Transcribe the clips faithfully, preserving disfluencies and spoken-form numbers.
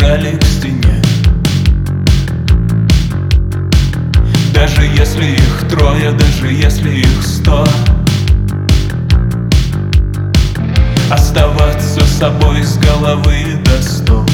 прижали к стене. Даже если их трое, даже если их сто, оставаться собой с головы до стоп.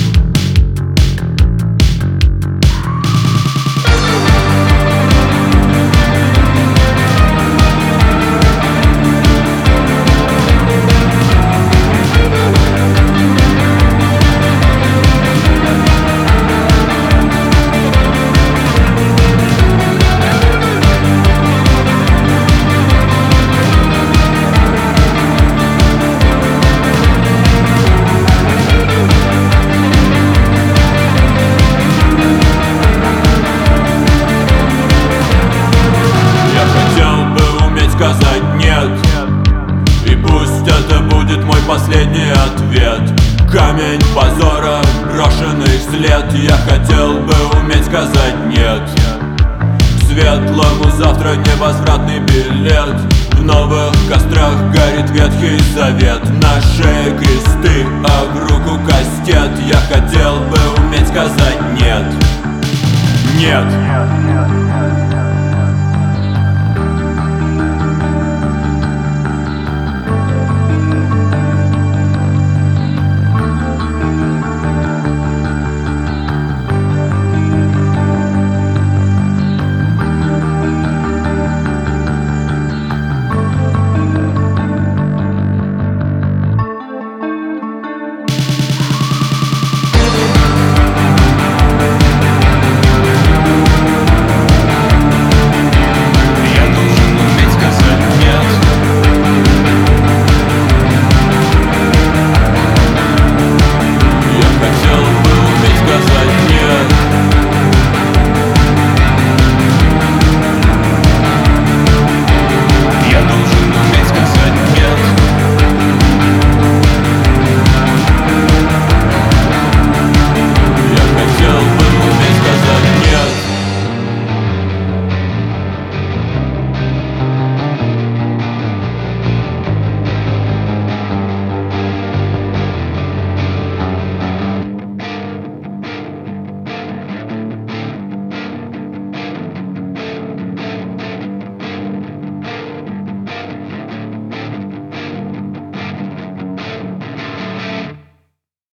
Сказать нет, и пусть это будет мой последний ответ. Камень позора, брошенный след. Я хотел бы уметь сказать нет. К светлому завтра невозвратный билет. В новых кострах горит Ветхий Завет. На шее кресты, а в руку кастет. Я хотел бы уметь сказать нет. Нет.